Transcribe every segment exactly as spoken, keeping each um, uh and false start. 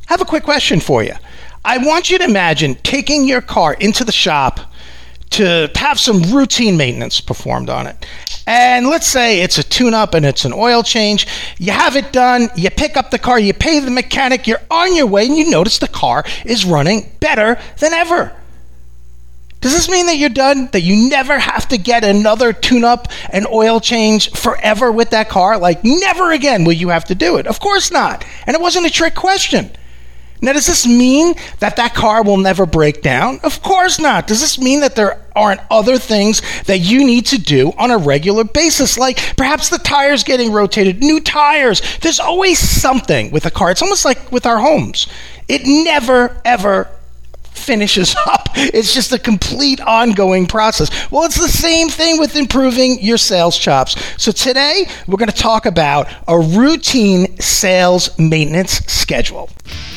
I have a quick question for you. I want you to imagine taking your car into the shop to have some routine maintenance performed on it. And let's say it's a tune-up and it's an oil change. You have it done, you pick up the car, you pay the mechanic, you're on your way, and you notice the car is running better than ever. Does this mean that you're done? That you never have to get another tune-up and oil change forever with that car? Like, never again will you have to do it. Of course not. And it wasn't a trick question. Now, does this mean that that car will never break down? Of course not. Does this mean that there aren't other things that you need to do on a regular basis, like perhaps the tires getting rotated, new tires? There's always something with a car. It's almost like with our homes. It never, ever finishes up. It's just a complete ongoing process. Well, it's the same thing with improving your sales chops. So today, we're going to talk about a routine sales maintenance schedule.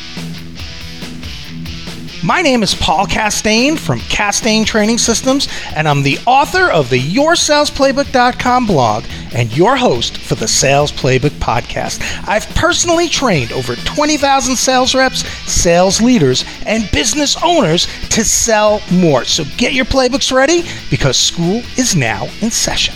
My name is Paul Castaigne from Castaigne Training Systems, and I'm the author of the your sales playbook dot com blog and your host for the Sales Playbook podcast. I've personally trained over twenty thousand sales reps, sales leaders, and business owners to sell more. So get your playbooks ready because school is now in session.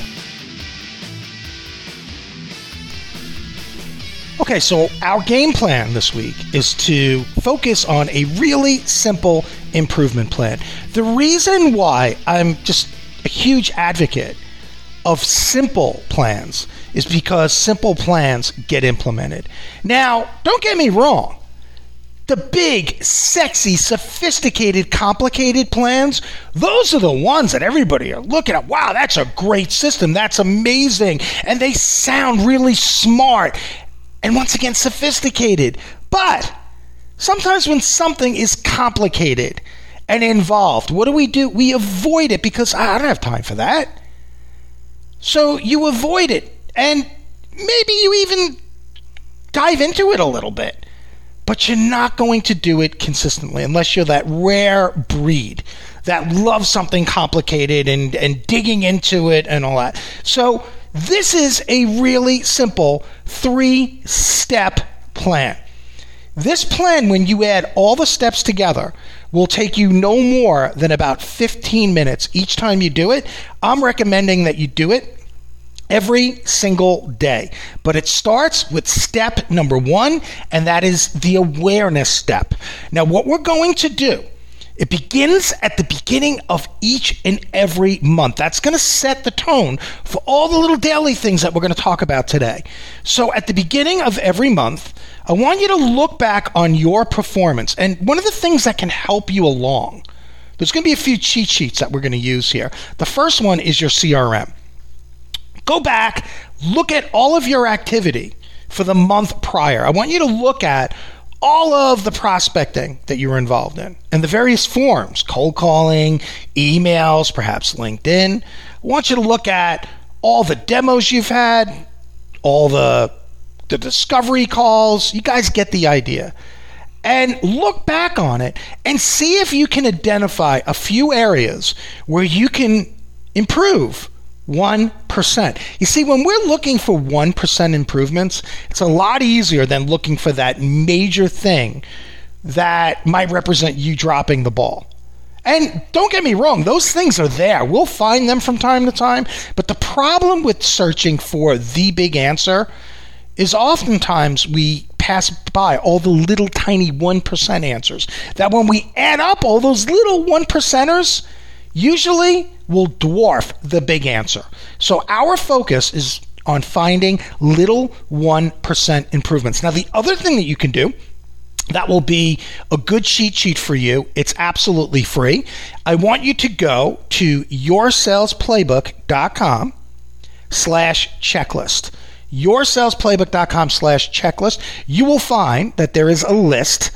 Okay, so our game plan this week is to focus on a really simple improvement plan. The reason why I'm just a huge advocate of simple plans is because simple plans get implemented. Now, don't get me wrong. The big, sexy, sophisticated, complicated plans, those are the ones that everybody are looking at. Wow, that's a great system. That's amazing. And they sound really smart. And once again, sophisticated. But sometimes when something is complicated and involved, what do we do? We avoid it because I don't have time for that. So you avoid it. And maybe you even dive into it a little bit. But you're not going to do it consistently unless you're that rare breed that loves something complicated and, and digging into it and all that. So this is a really simple three-step plan. This plan, when you add all the steps together, will take you no more than about fifteen minutes each time you do it. I'm recommending that you do it every single day. But it starts with step number one, and that is the awareness step. Now, what we're going to do, it begins at the beginning of each and every month. That's going to set the tone for all the little daily things that we're going to talk about today. So at the beginning of every month, I want you to look back on your performance. And one of the things that can help you along, there's going to be a few cheat sheets that we're going to use here. The first one is your C R M. Go back, look at all of your activity for the month prior. I want you to look at all of the prospecting that you were involved in and the various forms, cold calling, emails, perhaps LinkedIn. I want you to look at all the demos you've had, all the, the discovery calls. You guys get the idea. And look back on it and see if you can identify a few areas where you can improve one percent. You see, when we're looking for one percent improvements, it's a lot easier than looking for that major thing that might represent you dropping the ball. And don't get me wrong, those things are there. We'll find them from time to time. But the problem with searching for the big answer is oftentimes we pass by all the little tiny one percent answers that when we add up all those little one percenters, usually will dwarf the big answer. So our focus is on finding little one percent improvements. Now, the other thing that you can do that will be a good cheat sheet for you, it's absolutely free. I want you to go to your sales playbook dot com slash checklist. your sales playbook dot com slash checklist. You will find that there is a list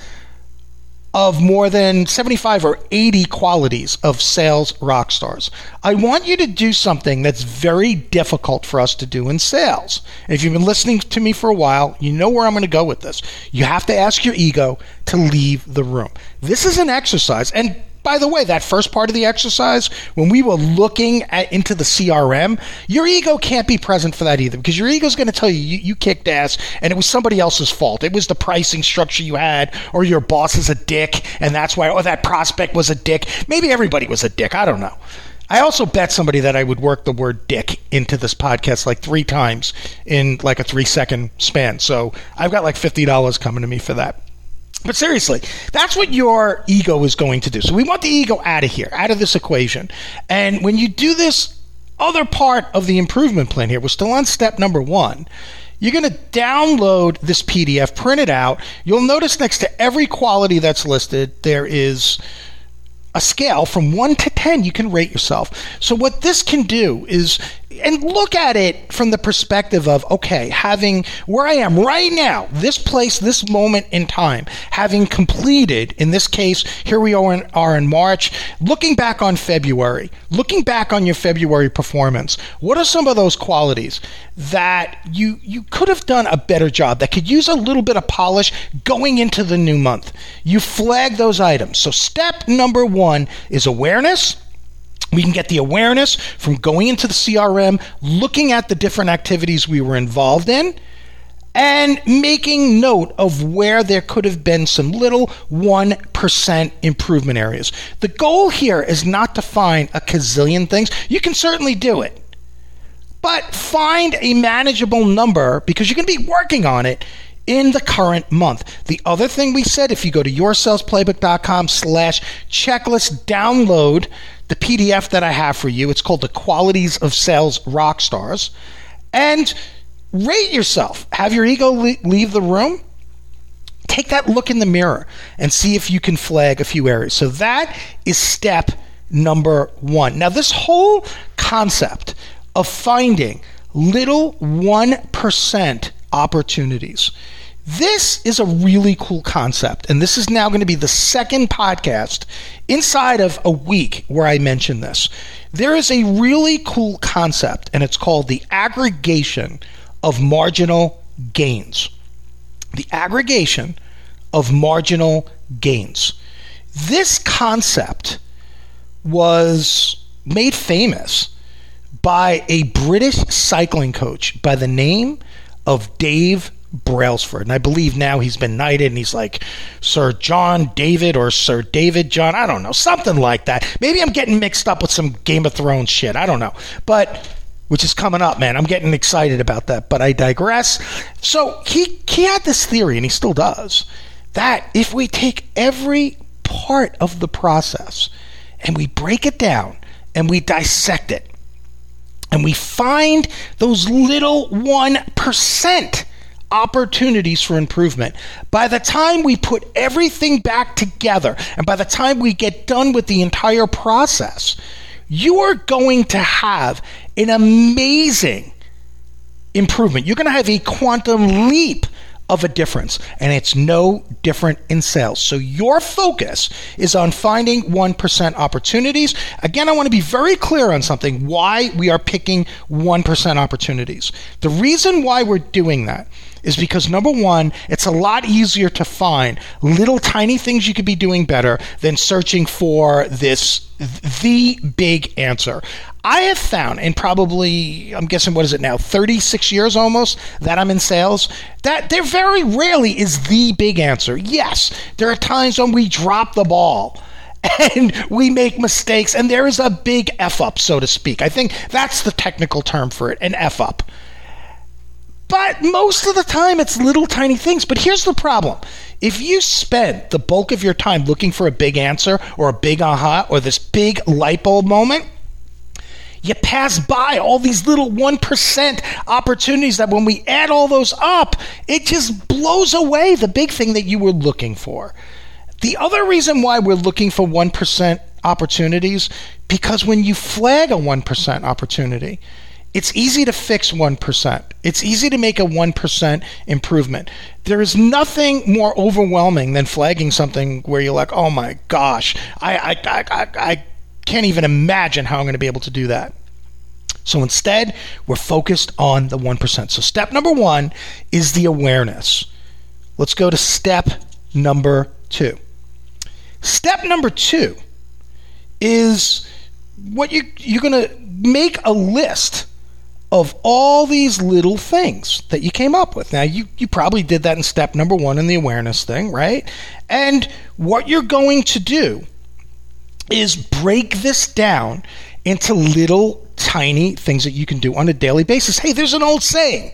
of more than seventy-five or eighty qualities of sales rock stars. I want you to do something that's very difficult for us to do in sales. And if you've been listening to me for a while, you know where I'm going to go with this. You have to ask your ego to leave the room. This is an exercise, and by the way, that first part of the exercise, when we were looking at into the C R M, your ego can't be present for that either, because your ego is going to tell you, you you kicked ass and it was somebody else's fault. It was the pricing structure you had, or your boss is a dick and that's why, or that prospect was a dick. Maybe everybody was a dick. I don't know. I also bet somebody that I would work the word dick into this podcast like three times in like a three second span. So I've got like fifty dollars coming to me for that. But seriously, that's what your ego is going to do. So we want the ego out of here, out of this equation. And when you do this other part of the improvement plan here, we're still on step number one. You're going to download this P D F, print it out. You'll notice next to every quality that's listed, there is a scale from one to ten. You can rate yourself. So what this can do is, and look at it from the perspective of, okay, having where I am right now, this place, this moment in time, having completed, in this case, here we are in, are in March, looking back on February, looking back on your February performance, what are some of those qualities that you you could have done a better job, that could use a little bit of polish going into the new month? You flag those items. So step number one is awareness. We can get the awareness from going into the C R M, looking at the different activities we were involved in, and making note of where there could have been some little one percent improvement areas. The goal here is not to find a gazillion things. You can certainly do it, but find a manageable number, because you're going to be working on it in the current month. The other thing we said, if you go to yoursalesplaybook.com slash checklist, download the P D F that I have for you. It's called The Qualities of Sales Rockstars. And rate yourself. Have your ego leave the room. Take that look in the mirror and see if you can flag a few areas. So that is step number one. Now, this whole concept of finding little one percent opportunities, this is a really cool concept, and this is now going to be the second podcast inside of a week where I mention this. There is a really cool concept, and it's called the aggregation of marginal gains. The aggregation of marginal gains. This concept was made famous by a British cycling coach by the name of Dave Brailsford, and I believe now he's been knighted and he's like Sir John David or Sir David John, I don't know, something like that. Maybe I'm getting mixed up with some Game of Thrones shit, I don't know, but which is coming up, man. I'm getting excited about that, but I digress. So he he had this theory, and he still does, that if we take every part of the process and we break it down and we dissect it and we find those little one percent opportunities for improvement, by the time we put everything back together and by the time we get done with the entire process, you are going to have an amazing improvement. You're going to have a quantum leap of a difference, and it's no different in sales. So your focus is on finding one percent opportunities. Again, I want to be very clear on something, why we are picking one percent opportunities. The reason why we're doing that is because, number one, it's a lot easier to find little tiny things you could be doing better than searching for this, the big answer. I have found in probably, I'm guessing, what is it now, thirty-six years almost that I'm in sales, that there very rarely is the big answer. Yes, there are times when we drop the ball and we make mistakes and there is a big F-up, so to speak. I think that's the technical term for it, an F-up. But most of the time, it's little tiny things. But here's the problem. If you spend the bulk of your time looking for a big answer or a big aha or this big light bulb moment, you pass by all these little one percent opportunities that when we add all those up, it just blows away the big thing that you were looking for. The other reason why we're looking for one percent opportunities, because when you flag a one percent opportunity, it's easy to fix one percent. It's easy to make a one percent improvement. There is nothing more overwhelming than flagging something where you're like, oh my gosh, I, I, I, I, I can't even imagine how I'm going to be able to do that. So instead, we're focused on the one percent. So step number one is the awareness. Let's go to step number two. Step number two is what you, you're going to make a list of all these little things that you came up with. Now, you, you probably did that in step number one in the awareness thing, right? And what you're going to do is break this down into little tiny things that you can do on a daily basis. Hey, there's an old saying,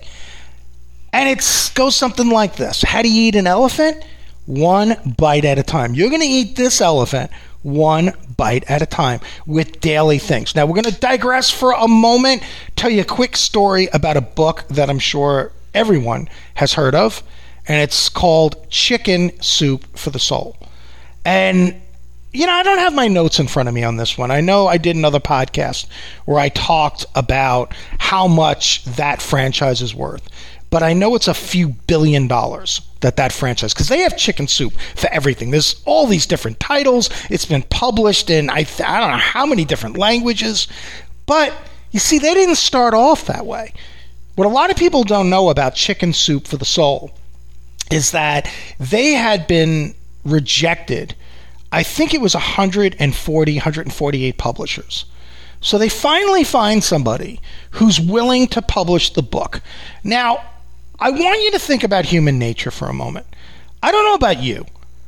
and it goes something like this. How do you eat an elephant? One bite at a time. You're going to eat this elephant one bite at a time with daily things. Now, we're going to digress for a moment, tell you a quick story about a book that I'm sure everyone has heard of, and it's called Chicken Soup for the Soul. And, you know, I don't have my notes in front of me on this one. I know I did another podcast where I talked about how much that franchise is worth, but I know it's a few billion dollars that that franchise, because they have Chicken Soup for everything. There's all these different titles. It's been published in I, th- I don't know how many different languages. But you see, they didn't start off that way. What a lot of people don't know about Chicken Soup for the Soul is that they had been rejected. I think it was one hundred forty, one hundred forty-eight publishers. So they finally find somebody who's willing to publish the book. Now, I want you to think about human nature for a moment. I don't know about you,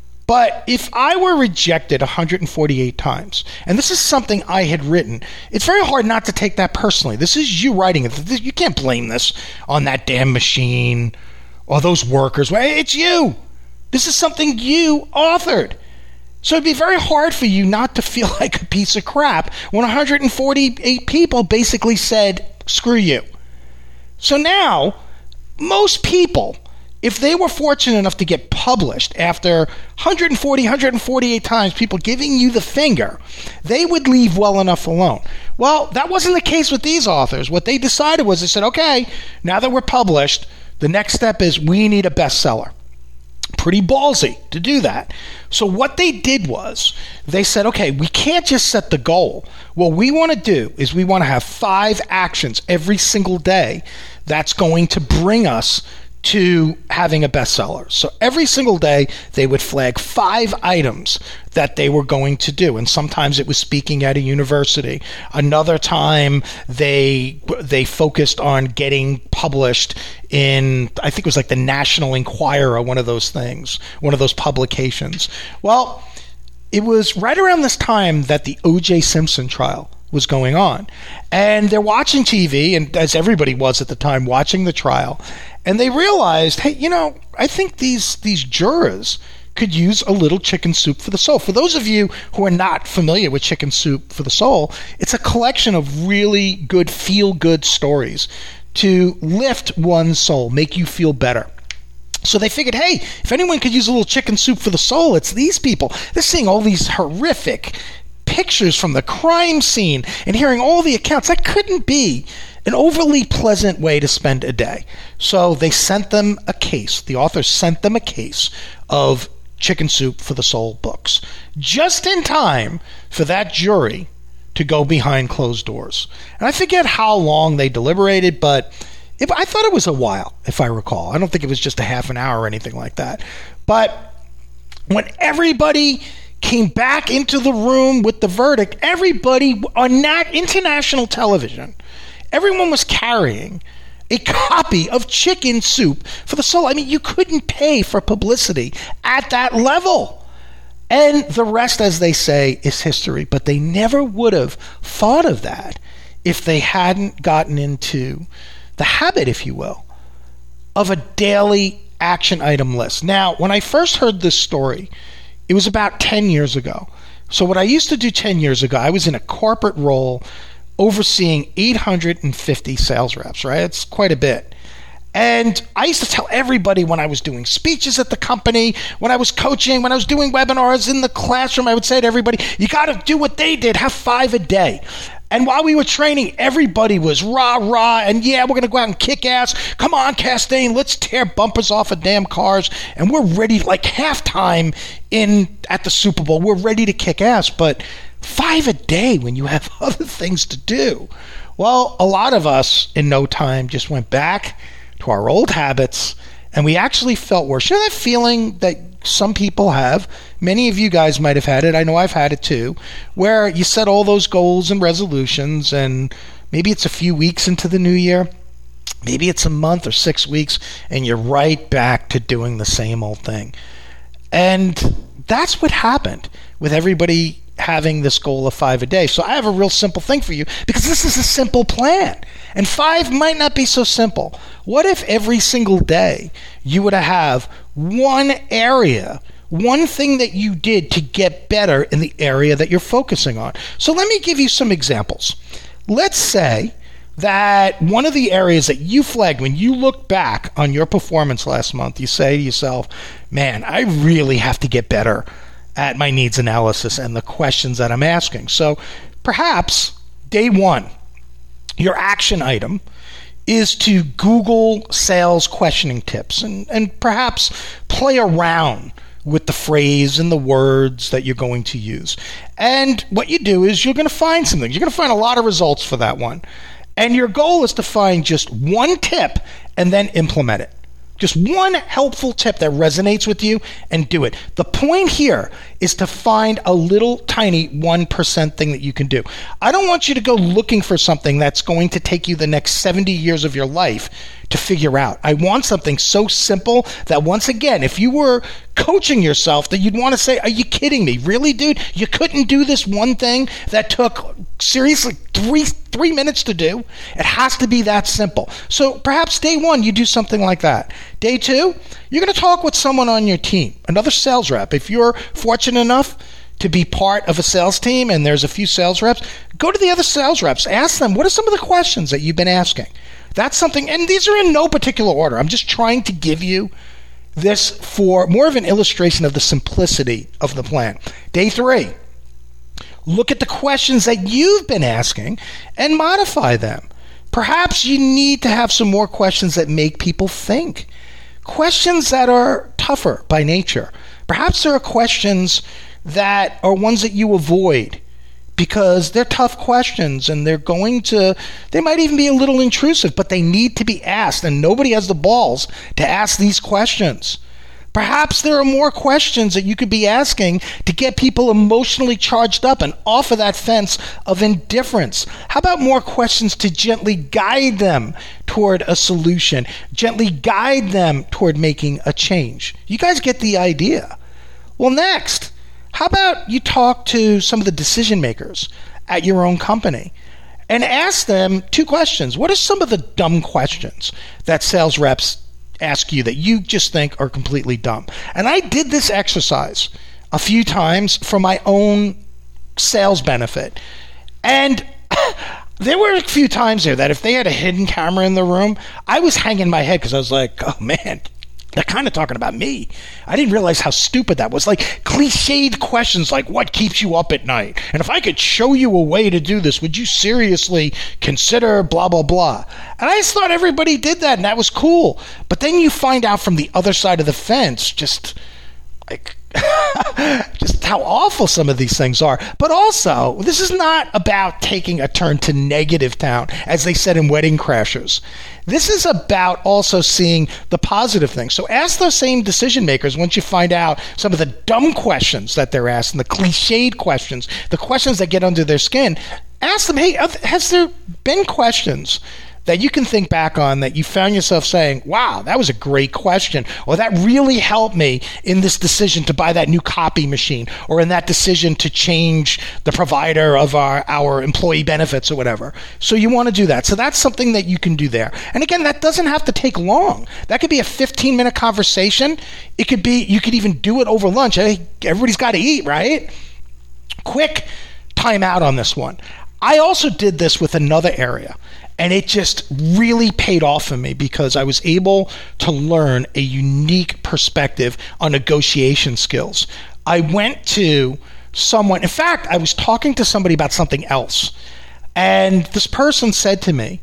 but if I were rejected one hundred forty-eight times, and this is something I had written, it's very hard not to take that personally. This is you writing it. You can't blame this on that damn machine or those workers. It's you. This is something you authored. So it'd be very hard for you not to feel like a piece of crap when one hundred forty-eight people basically said, screw you. So now, most people, if they were fortunate enough to get published after one hundred forty, one hundred forty-eight times people giving you the finger, they would leave well enough alone. Well, that wasn't the case with these authors. What they decided was they said, okay, now that we're published, the next step is we need a bestseller. Pretty ballsy to do that. So what they did was they said, okay, we can't just set the goal. What we want to do is we want to have five actions every single day that's going to bring us to having a bestseller. So every single day they would flag five items that they were going to do, and sometimes it was speaking at a university. Another time they they focused on getting published in, I think it was like the National Enquirer, one of those things, one of those publications. Well, it was right around this time that the O J Simpson trial was going on, and they're watching T V, and as everybody was at the time watching the trial, and they realized, hey, you know, I think these these jurors could use a little Chicken Soup for the Soul. For those of you who are not familiar with Chicken Soup for the Soul, it's a collection of really good feel-good stories to lift one's soul, make you feel better. So they figured, hey, if anyone could use a little Chicken Soup for the Soul, it's these people. They're seeing all these horrific pictures from the crime scene and hearing all the accounts. That couldn't be an overly pleasant way to spend a day. So they sent them a case. The authors sent them a case of Chicken Soup for the Soul books, just in time for that jury to go behind closed doors. And I forget how long they deliberated, but it, I thought it was a while, if I recall. I don't think it was just a half an hour or anything like that. But when everybody came back into the room with the verdict, everybody on nat- international television, everyone was carrying a copy of Chicken Soup for the Soul. I mean, you couldn't pay for publicity at that level. And the rest, as they say, is history. But they never would have thought of that if they hadn't gotten into the habit, if you will, of a daily action item list. Now, when I first heard this story, it was about ten years ago. So what I used to do ten years ago, I was in a corporate role overseeing eight hundred fifty sales reps, right? It's quite a bit. And I used to tell everybody when I was doing speeches at the company, when I was coaching, when I was doing webinars in the classroom, I would say to everybody, you got to do what they did, have five a day. And while we were training, everybody was rah, rah, and yeah, we're going to go out and kick ass. Come on, Castaigne, let's tear bumpers off of damn cars. And we're ready, like halftime in at the Super Bowl, we're ready to kick ass. But five a day when you have other things to do. Well, a lot of us in no time just went back to our old habits, and we actually felt worse. You know that feeling that some people have. Many of you guys might have had it. I know I've had it too, where you set all those goals and resolutions, and maybe it's a few weeks into the new year. Maybe it's a month or six weeks, and you're right back to doing the same old thing. And that's what happened with everybody having this goal of five a day. So I have a real simple thing for you, because this is a simple plan. And five might not be so simple. What if every single day you were to have one area, one thing that you did to get better in the area that you're focusing on? So let me give you some examples. Let's say that one of the areas that you flagged when you look back on your performance last month, you say to yourself, man, I really have to get better at my needs analysis and the questions that I'm asking. So perhaps day one, your action item is to Google sales questioning tips and, and perhaps play around with the phrase and the words that you're going to use. And what you do is you're going to find some things. You're going to find a lot of results for that one. And your goal is to find just one tip and then implement it. Just one helpful tip that resonates with you and do it. The point here is to find a little tiny one percent thing that you can do. I don't want you to go looking for something that's going to take you the next seventy years of your life to figure out. I want something so simple that, once again, if you were coaching yourself, that you'd want to say, are you kidding me? Really, dude? You couldn't do this one thing that took, seriously, three three minutes to do? It has to be that simple. So perhaps day one, you do something like that. Day two, you're going to talk with someone on your team, another sales rep. If you're fortunate enough to be part of a sales team and there's a few sales reps, go to the other sales reps. Ask them, what are some of the questions that you've been asking? That's something, and these are in no particular order. I'm just trying to give you this for more of an illustration of the simplicity of the plan. Day three, look at the questions that you've been asking and modify them. Perhaps you need to have some more questions that make people think. Questions that are tougher by nature. Perhaps there are questions that are ones that you avoid because they're tough questions and they're going to, they might even be a little intrusive, but they need to be asked, and nobody has the balls to ask these questions. Perhaps there are more questions that you could be asking to get people emotionally charged up and off of that fence of indifference. How about more questions to gently guide them toward a solution, gently guide them toward making a change? You guys get the idea. Well, next, how about you talk to some of the decision makers at your own company and ask them two questions. What are some of the dumb questions that sales reps ask you that you just think are completely dumb? And I did this exercise a few times for my own sales benefit. And there were a few times there that if they had a hidden camera in the room, I was hanging my head because I was like, oh man, they're kind of talking about me. I didn't realize how stupid that was. Like cliched questions like, what keeps you up at night? And if I could show you a way to do this, would you seriously consider blah, blah, blah? And I just thought everybody did that, and that was cool. But then you find out from the other side of the fence just like just how awful some of these things are. But also, this is not about taking a turn to negative town, as they said in Wedding Crashers. This is about also seeing the positive things. So ask those same decision makers, once you find out some of the dumb questions that they're asking, the cliched questions, the questions that get under their skin, ask them, hey, has there been questions that you can think back on that you found yourself saying, wow, that was a great question, or that really helped me in this decision to buy that new copy machine, or in that decision to change the provider of our, our employee benefits or whatever. So you want to do that. So that's something that you can do there. And again, that doesn't have to take long. That could be a fifteen minute conversation. It could be, you could even do it over lunch. Hey, everybody's got to eat, right? Quick time out on this one. I also did this with another area. And it just really paid off for me because I was able to learn a unique perspective on negotiation skills. I went to someone, in fact, I was talking to somebody about something else. And this person said to me,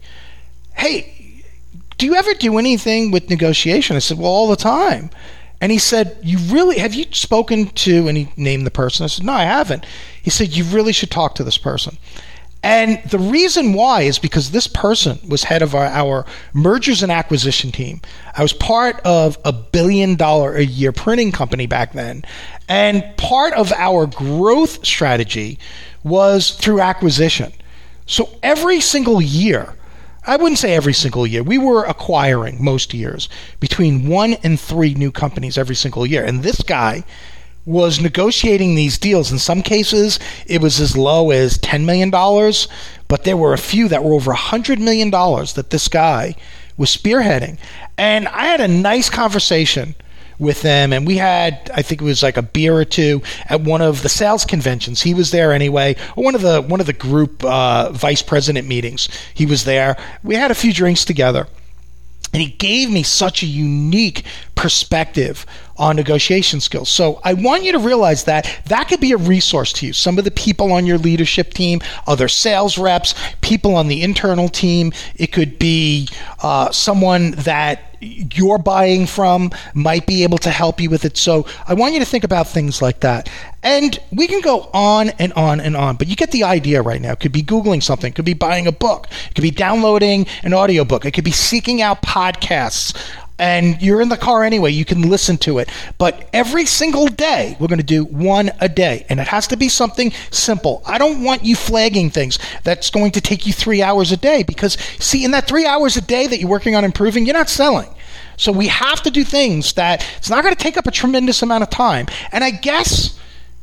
hey, do you ever do anything with negotiation? I said, well, all the time. And he said, you really, have you spoken to, and he named the person. I said, no, I haven't. He said, you really should talk to this person. And the reason why is because this person was head of our, our mergers and acquisition team. I was part of a billion dollar a year printing company back then. And part of our growth strategy was through acquisition. So every single year, I wouldn't say every single year, we were acquiring most years between one and three new companies every single year. And this guy was negotiating these deals. In some cases, it was as low as ten million dollars, but there were a few that were over one hundred million dollars that this guy was spearheading. And I had a nice conversation with them, and we had, I think it was like a beer or two at one of the sales conventions. He was there anyway, or one of the one of the group uh, vice president meetings. He was there. We had a few drinks together. And he gave me such a unique perspective on negotiation skills. So I want you to realize that that could be a resource to you. Some of the people on your leadership team, other sales reps, people on the internal team. It could be uh, someone that you're buying from might be able to help you with it. So I want you to think about things like that. And we can go on and on and on, but you get the idea right now. It could be Googling something. It could be buying a book. It could be downloading an audiobook. It could be seeking out podcasts. And you're in the car anyway, you can listen to it. But every single day, we're going to do one a day. And it has to be something simple. I don't want you flagging things that's going to take you three hours a day. Because, see, in that three hours a day that you're working on improving, you're not selling. So we have to do things that it's not going to take up a tremendous amount of time. And I guess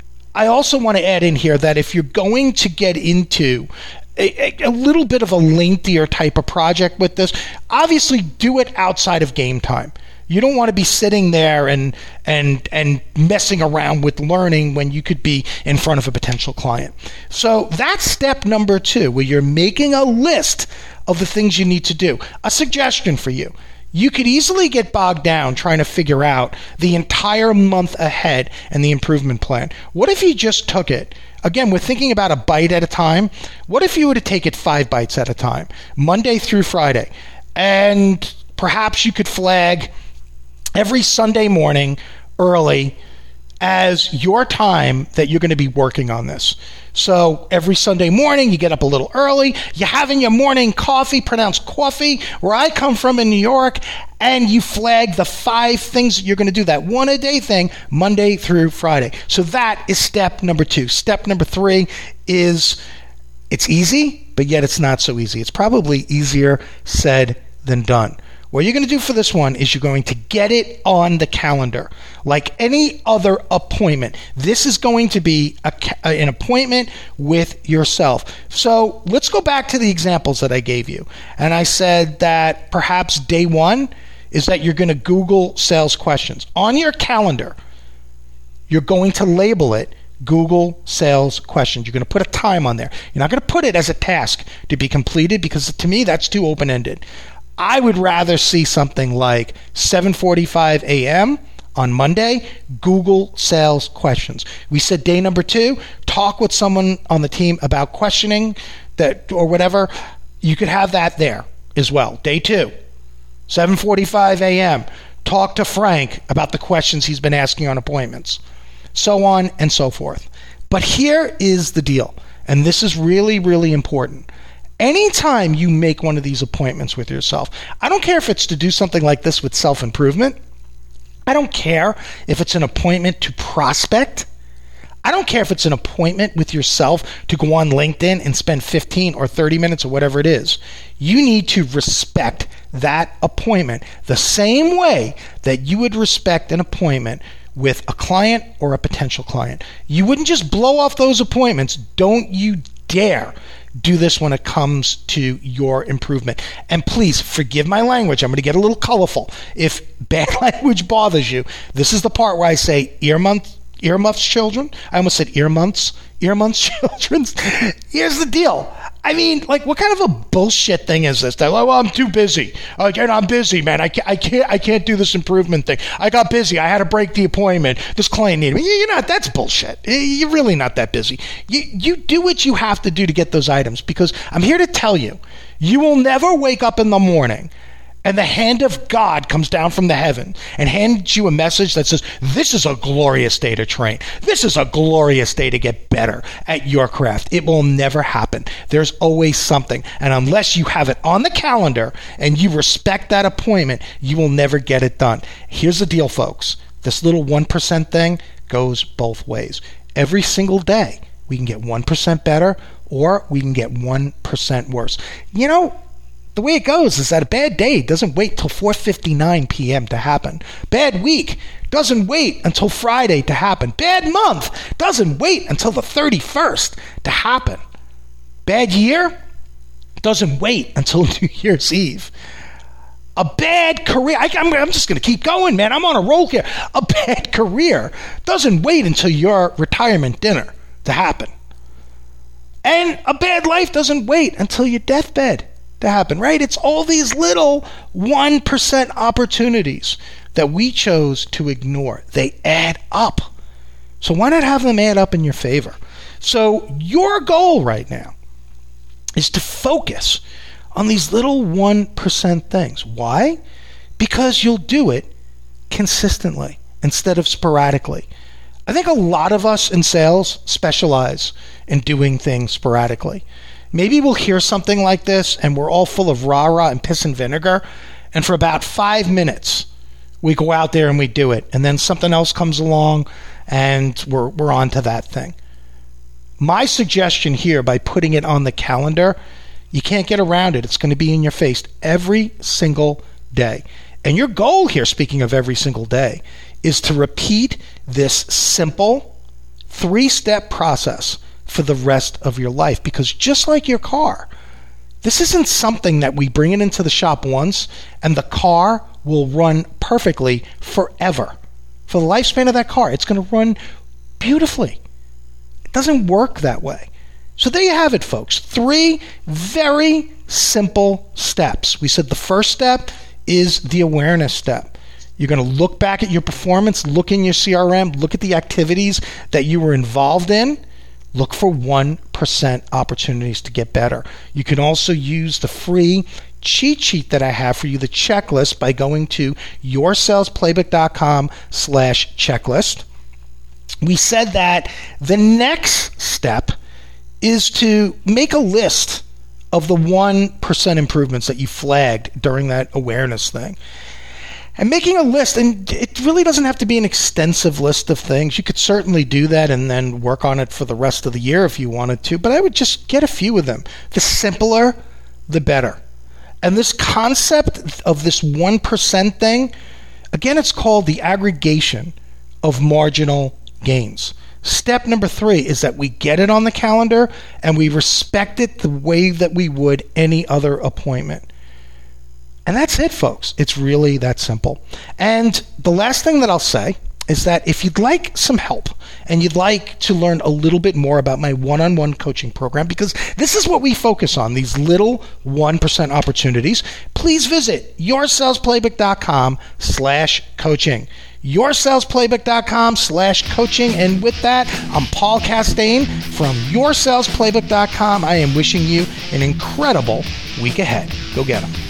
I also want to add in here that if you're going to get into A, a little bit of a lengthier type of project with this, obviously do it outside of game time. You don't want to be sitting there and and and messing around with learning when you could be in front of a potential client. So that's step number two, where you're making a list of the things you need to do. A suggestion for you. You could easily get bogged down trying to figure out the entire month ahead and the improvement plan. What if you just took it? Again, we're thinking about a bite at a time. What if you were to take it five bites at a time, Monday through Friday? And perhaps you could flag every Sunday morning early as your time that you're going to be working on this. So every Sunday morning, you get up a little early, you're having your morning coffee, pronounced coffee, where I come from in New York, and you flag the five things that you're going to do, that one a day thing, Monday through Friday. So that is step number two. Step number three is, it's easy, but yet it's not so easy. It's probably easier said than done. What you're going to do for this one is you're going to get it on the calendar. Like any other appointment, this is going to be a, an appointment with yourself. So let's go back to the examples that I gave you. And I said that perhaps day one is that you're going to Google sales questions. On your calendar, you're going to label it Google sales questions. You're going to put a time on there. You're not going to put it as a task to be completed, because to me, that's too open-ended. I would rather see something like seven forty-five a.m. on Monday, Google sales questions. We said day number two, talk with someone on the team about questioning that or whatever. You could have that there as well. Day two, seven forty-five a.m., talk to Frank about the questions he's been asking on appointments, so on and so forth. But here is the deal, and this is really, really important. Anytime you make one of these appointments with yourself, I don't care if it's to do something like this with self-improvement. I don't care if it's an appointment to prospect. I don't care if it's an appointment with yourself to go on LinkedIn and spend fifteen or thirty minutes or whatever it is. You need to respect that appointment the same way that you would respect an appointment with a client or a potential client. You wouldn't just blow off those appointments. Don't you dare do this when it comes to your improvement. And please forgive my language. I'm going to get a little colorful. If bad language bothers you, this is the part where I say earmuffs, earmuffs children. I almost said earmuffs, earmuffs children. Here's the deal. I mean, like, what kind of a bullshit thing is this? That, oh, well, I'm too busy. Uh, I'm busy, man. I can't, I can't, I can't do this improvement thing. I got busy. I had to break the appointment. This client needed me. You're not. That's bullshit. You're really not that busy. You, you do what you have to do to get those items, because I'm here to tell you, you will never wake up in the morning and the hand of God comes down from the heaven and hands you a message that says, this is a glorious day to train. This is a glorious day to get better at your craft. It will never happen. There's always something. And unless you have it on the calendar and you respect that appointment, you will never get it done. Here's the deal, folks. This little one percent thing goes both ways. Every single day, we can get one percent better or we can get one percent worse. You know, the way it goes is that a bad day doesn't wait till four fifty-nine p.m. to happen. Bad week doesn't wait until Friday to happen. Bad month doesn't wait until the thirty-first to happen. Bad year doesn't wait until New Year's Eve. A bad career, I, I'm, I'm just going to keep going, man. I'm on a roll here. A bad career doesn't wait until your retirement dinner to happen. And a bad life doesn't wait until your deathbed to happen, right? It's all these little one percent opportunities that we chose to ignore. They add up. So why not have them add up in your favor? So your goal right now is to focus on these little one percent things. Why? Because you'll do it consistently instead of sporadically. I think a lot of us in sales specialize in doing things sporadically. Maybe we'll hear something like this and we're all full of rah-rah and piss and vinegar, and for about five minutes we go out there and we do it, and then something else comes along and we're we're on to that thing. My suggestion here, by putting it on the calendar, you can't get around it. It's going to be in your face every single day. And your goal here, speaking of every single day, is to repeat this simple three-step process for the rest of your life. Because just like your car, this isn't something that we bring it into the shop once and the car will run perfectly forever. For the lifespan of that car, it's going to run beautifully. It doesn't work that way. So there you have it, folks. Three very simple steps. We said the first step is the awareness step. You're going to look back at your performance, look in your C R M, look at the activities that you were involved in. Look for one percent opportunities to get better. You can also use the free cheat sheet that I have for you, the checklist, by going to yoursalesplaybook.com slash checklist. We said that the next step is to make a list of the one percent improvements that you flagged during that awareness thing. And making a list, and it really doesn't have to be an extensive list of things. You could certainly do that and then work on it for the rest of the year if you wanted to, but I would just get a few of them. The simpler, the better. And this concept of this one percent thing, again, it's called the aggregation of marginal gains. Step number three is that we get it on the calendar and we respect it the way that we would any other appointment. And that's it, folks. It's really that simple. And the last thing that I'll say is that if you'd like some help and you'd like to learn a little bit more about my one-on-one coaching program, because this is what we focus on, these little one percent opportunities, please visit yoursalesplaybook.com slash coaching. yoursalesplaybook.com slash coaching. And with that, I'm Paul Castaigne from your sales playbook dot com. I am wishing you an incredible week ahead. Go get them.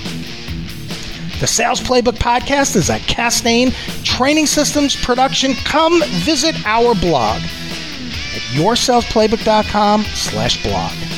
The Sales Playbook Podcast is a Castaigne Training Systems production. Come visit our blog at yoursalesplaybook.com slash blog.